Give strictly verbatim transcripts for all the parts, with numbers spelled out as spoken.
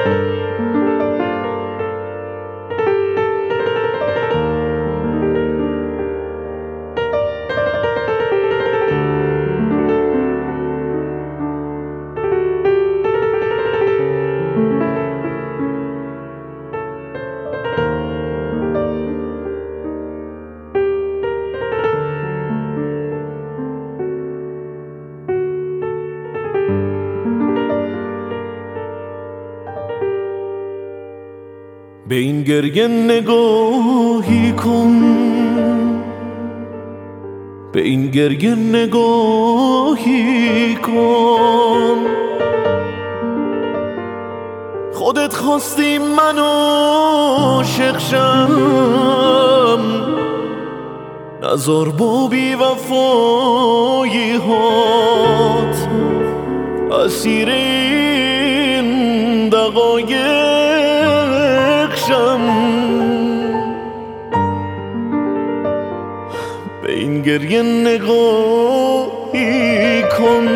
به این گریه نگاهی کن، به این گریه نگاهی کن. خودت خواستی من عاشق شم، نزار با بی وفایی هات اسیر این دقایق شم. به این گریه نگاهی کن،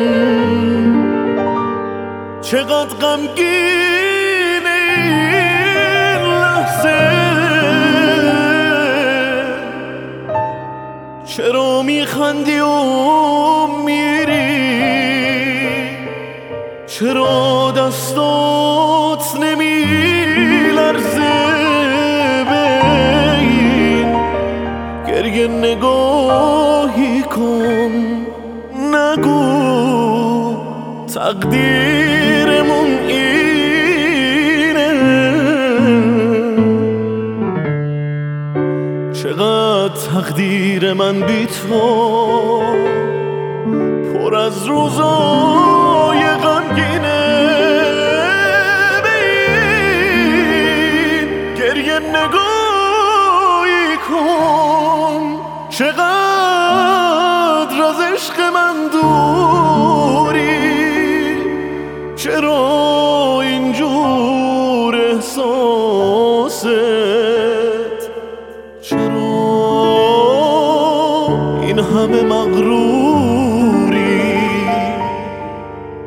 چقدر غمگین این لحظه، چرا میخندی و میری، چرا دستات نمیلرزه. به این گریه نگاهی کن، نگو تقدیرمون اینه، چقدر تقدیر من بی تو پر از روزای غمگینه. به این گریه نگاهی کن، چقدر از عشق من دوری، چرا اینجور احساست، چرا این همه مغرور.